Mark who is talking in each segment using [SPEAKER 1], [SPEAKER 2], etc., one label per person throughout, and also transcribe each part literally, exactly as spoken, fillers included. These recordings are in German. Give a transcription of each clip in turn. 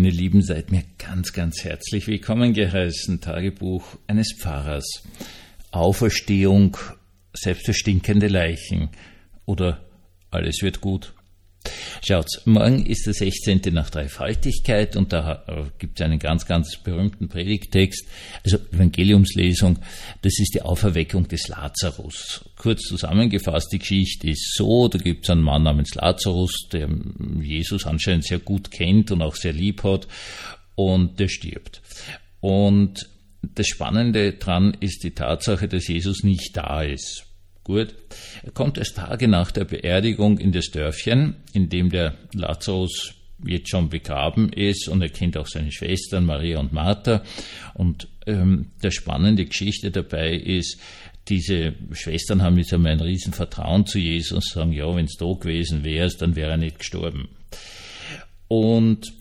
[SPEAKER 1] meine Lieben, seid mir ganz, ganz herzlich willkommen geheißen. Tagebuch eines Pfarrers. Auferstehung, selbst für stinkende Leichen. Oder alles wird gut. Schaut, morgen ist der sechzehnte nach Dreifaltigkeit und da gibt es einen ganz, ganz berühmten Predigttext, also Evangeliumslesung, das ist die Auferweckung des Lazarus. Kurz zusammengefasst, die Geschichte ist so, da gibt es einen Mann namens Lazarus, der Jesus anscheinend sehr gut kennt und auch sehr lieb hat, und der stirbt. Und das Spannende dran ist die Tatsache, dass Jesus nicht da ist. Gut. Er kommt erst Tage nach der Beerdigung in das Dörfchen, in dem der Lazarus jetzt schon begraben ist, und er kennt auch seine Schwestern Maria und Martha. Und ähm, der spannende Geschichte dabei ist, diese Schwestern haben jetzt einmal ein riesen Vertrauen zu Jesus und sagen, ja, wenn es da gewesen wäre, dann wäre er nicht gestorben. Und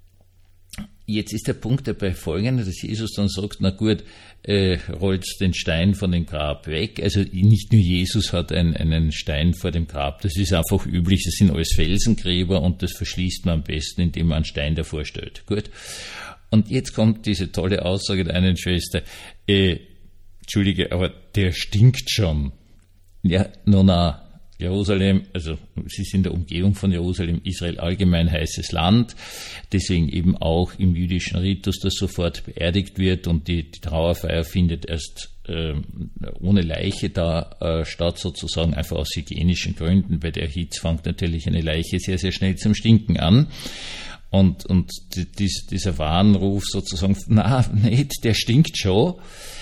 [SPEAKER 1] jetzt ist der Punkt dabei folgender, dass Jesus dann sagt, na gut, äh, rollt den Stein von dem Grab weg. Also nicht nur Jesus hat ein, einen Stein vor dem Grab, das ist einfach üblich, das sind alles Felsengräber und das verschließt man am besten, indem man einen Stein davor stellt. Gut. Und jetzt kommt diese tolle Aussage der einen Schwester, äh, Entschuldige, aber der stinkt schon. Ja, nun na, Jerusalem, also es ist in der Umgebung von Jerusalem, Israel allgemein heißes Land, deswegen eben auch im jüdischen Ritus, dass sofort beerdigt wird, und die, die Trauerfeier findet erst äh, ohne Leiche da äh, statt, sozusagen einfach aus hygienischen Gründen. Bei der Hitze fängt natürlich eine Leiche sehr, sehr schnell zum Stinken an. Und, und dies, dieser Warnruf sozusagen, na, nicht, der stinkt schon.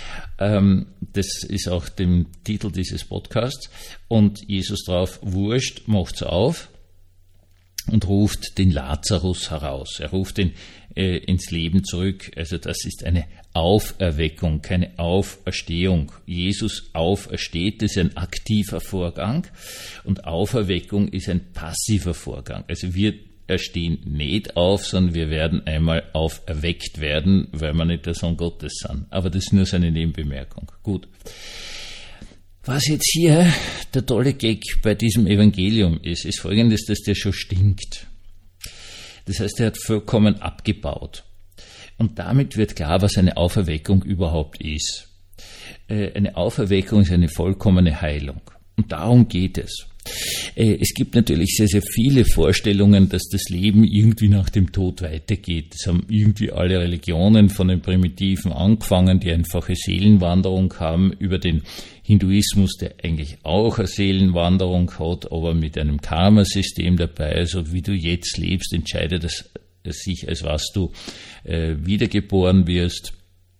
[SPEAKER 1] Das ist auch dem Titel dieses Podcasts. Und Jesus drauf, wurscht, macht's auf und ruft den Lazarus heraus. Er ruft ihn äh, ins Leben zurück. Also das ist eine Auferweckung, keine Auferstehung. Jesus aufersteht, das ist ein aktiver Vorgang, und Auferweckung ist ein passiver Vorgang. Also wir stehen nicht auf, sondern wir werden einmal auferweckt werden, weil wir nicht der Sohn Gottes sind. Aber das ist nur so eine Nebenbemerkung. Gut. Was jetzt hier der tolle Gag bei diesem Evangelium ist, ist folgendes, dass der schon stinkt. Das heißt, er hat vollkommen abgebaut. Und damit wird klar, was eine Auferweckung überhaupt ist. Eine Auferweckung ist eine vollkommene Heilung. Und darum geht es. Es gibt natürlich sehr, sehr viele Vorstellungen, dass das Leben irgendwie nach dem Tod weitergeht. Das haben irgendwie alle Religionen von den Primitiven angefangen, die einfache Seelenwanderung haben, über den Hinduismus, der eigentlich auch eine Seelenwanderung hat, aber mit einem Karma-System dabei. Also wie du jetzt lebst, entscheidet es sich, als was du äh, wiedergeboren wirst.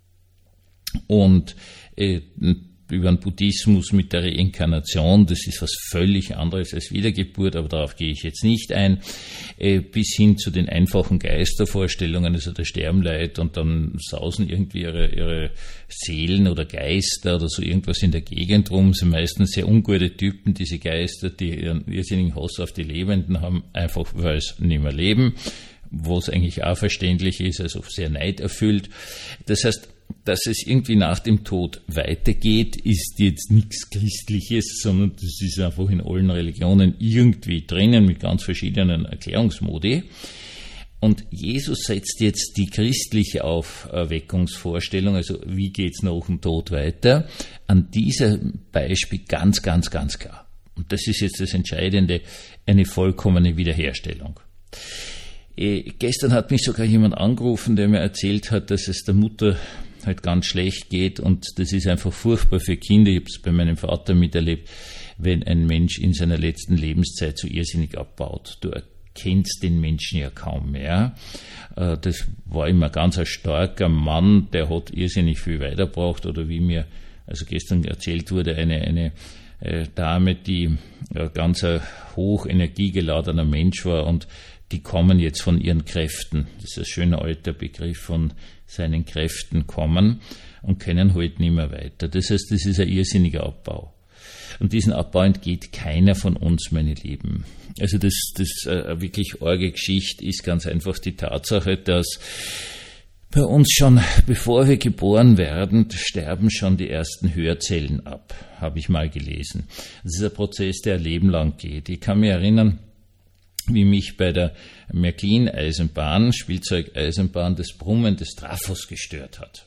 [SPEAKER 1] Und äh, über den Buddhismus mit der Reinkarnation, das ist was völlig anderes als Wiedergeburt, aber darauf gehe ich jetzt nicht ein, äh, bis hin zu den einfachen Geistervorstellungen, also der Sterbenleid, und dann sausen irgendwie ihre, ihre Seelen oder Geister oder so irgendwas in der Gegend rum, sind meistens sehr ungute Typen, diese Geister, die ihren irrsinnigen Hass auf die Lebenden haben, einfach weil sie nicht mehr leben, was eigentlich auch verständlich ist, also sehr neiderfüllt. Das heißt, dass es irgendwie nach dem Tod weitergeht, ist jetzt nichts Christliches, sondern das ist einfach in allen Religionen irgendwie drinnen mit ganz verschiedenen Erklärungsmodi. Und Jesus setzt jetzt die christliche Auferweckungsvorstellung, also wie geht's nach dem Tod weiter, an diesem Beispiel ganz, ganz, ganz klar. Und das ist jetzt das Entscheidende, eine vollkommene Wiederherstellung. Äh, gestern hat mich sogar jemand angerufen, der mir erzählt hat, dass es der Mutter halt ganz schlecht geht, und das ist einfach furchtbar für Kinder. Ich habe es bei meinem Vater miterlebt, wenn ein Mensch in seiner letzten Lebenszeit so irrsinnig abbaut. Du erkennst den Menschen ja kaum mehr. Das war immer ganz ein starker Mann, der hat irrsinnig viel weitergebracht, oder wie mir also gestern erzählt wurde, eine, eine Dame, die ganz ein hoch energiegeladener Mensch war, und die kommen jetzt von ihren Kräften. Das ist ein schöner alter Begriff, von seinen Kräften kommen, und können halt nicht mehr weiter. Das heißt, das ist ein irrsinniger Abbau. Und diesen Abbau entgeht keiner von uns, meine Lieben. Also das, das äh, wirklich arge Geschichte ist ganz einfach die Tatsache, dass bei uns schon, bevor wir geboren werden, sterben schon die ersten Hörzellen ab, habe ich mal gelesen. Das ist ein Prozess, der ein Leben lang geht. Ich kann mich erinnern, wie mich bei der Märklin-Eisenbahn, Spielzeugeisenbahn, das Brummen des Trafos gestört hat.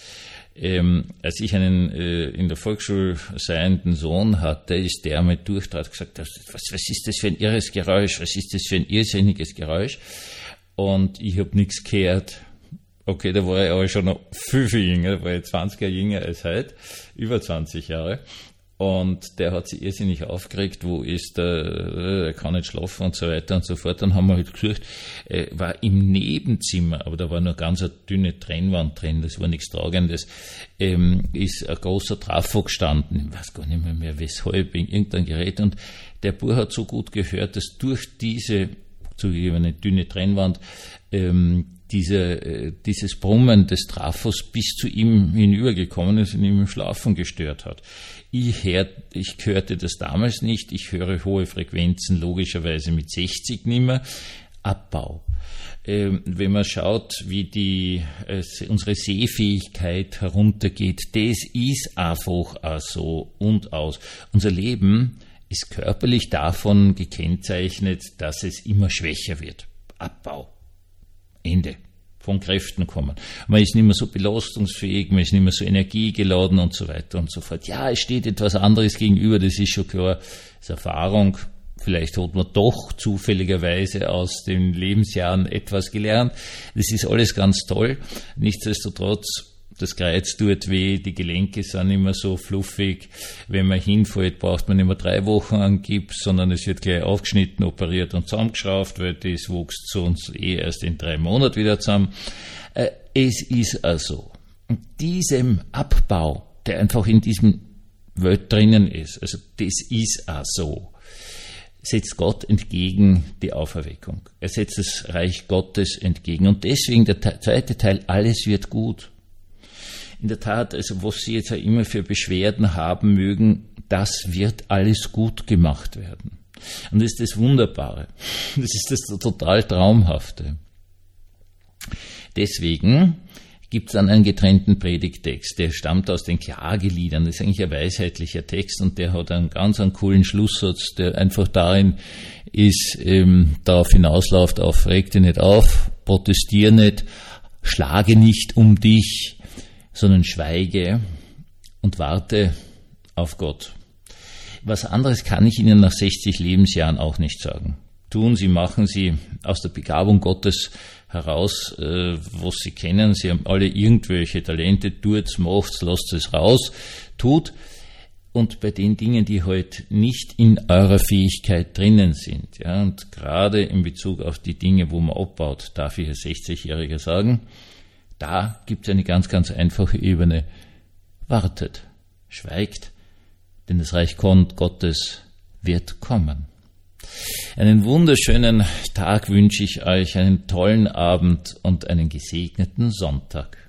[SPEAKER 1] Ähm, als ich einen äh, in der Volksschule seienden Sohn hatte, ist der mit Durchdraht gesagt, was, was ist das für ein irres Geräusch, was ist das für ein irrsinniges Geräusch? Und ich habe nichts gehört. Okay, da war ich aber schon noch viel, viel jünger, da war ich zwanzig Jahre jünger als heute, über zwanzig Jahre. Und der hat sich irrsinnig aufgeregt, wo ist der, der kann nicht schlafen und so weiter und so fort. Dann haben wir halt gesucht, äh, war im Nebenzimmer, aber da war nur ganz eine dünne Trennwand drin, das war nichts Tragendes, ähm, ist ein großer Trafo gestanden, ich weiß gar nicht mehr, mehr weshalb, in irgendein Gerät. Und der Bub hat so gut gehört, dass durch diese zugegebene dünne Trennwand ähm, Diese, äh, dieses Brummen des Trafos bis zu ihm hinübergekommen ist und ihm im Schlafen gestört hat. Ich, hör, ich hörte das damals nicht, ich höre hohe Frequenzen logischerweise mit sechzig nicht mehr. Abbau. Ähm, wenn man schaut, wie die, äh, unsere Sehfähigkeit heruntergeht, das ist einfach auch so und aus. Unser Leben ist körperlich davon gekennzeichnet, dass es immer schwächer wird. Abbau. Ende. Von Kräften kommen. Man ist nicht mehr so belastungsfähig, man ist nicht mehr so energiegeladen und so weiter und so fort. Ja, es steht etwas anderes gegenüber, das ist schon klar. Das ist Erfahrung. Vielleicht hat man doch zufälligerweise aus den Lebensjahren etwas gelernt. Das ist alles ganz toll. Nichtsdestotrotz, das Kreuz tut weh, die Gelenke sind nicht mehr so fluffig. Wenn man hinfällt, braucht man nicht mehr drei Wochen an Gips, sondern es wird gleich aufgeschnitten, operiert und zusammengeschraubt, weil das wächst zu uns eh erst in drei Monaten wieder zusammen. Es ist also diesem Abbau, der einfach in diesem Welt drinnen ist, also das ist auch so, setzt Gott entgegen die Auferweckung. Er setzt das Reich Gottes entgegen. Und deswegen der zweite Teil, alles wird gut. In der Tat, also was Sie jetzt auch immer für Beschwerden haben mögen, das wird alles gut gemacht werden. Und das ist das Wunderbare. Das ist das total Traumhafte. Deswegen gibt es dann einen getrennten Predigttext, der stammt aus den Klageliedern. Das ist eigentlich ein weisheitlicher Text und der hat einen ganz einen coolen Schlusssatz, der einfach darin ist, ähm, darauf hinausläuft, auf reg dich nicht auf, protestier nicht, schlage nicht um dich, sondern schweige und warte auf Gott. Was anderes kann ich Ihnen nach sechzig Lebensjahren auch nicht sagen. Tun Sie, machen Sie aus der Begabung Gottes heraus, äh, was Sie kennen. Sie haben alle irgendwelche Talente, tut's, macht's, lasst es raus, tut. Und bei den Dingen, die halt nicht in eurer Fähigkeit drinnen sind, ja, und gerade in Bezug auf die Dinge, wo man abbaut, darf ich als sechzigjähriger sagen, da gibt es eine ganz, ganz einfache Ebene. Wartet, schweigt, denn das Reich Gottes wird kommen. Einen wunderschönen Tag wünsche ich euch, einen tollen Abend und einen gesegneten Sonntag.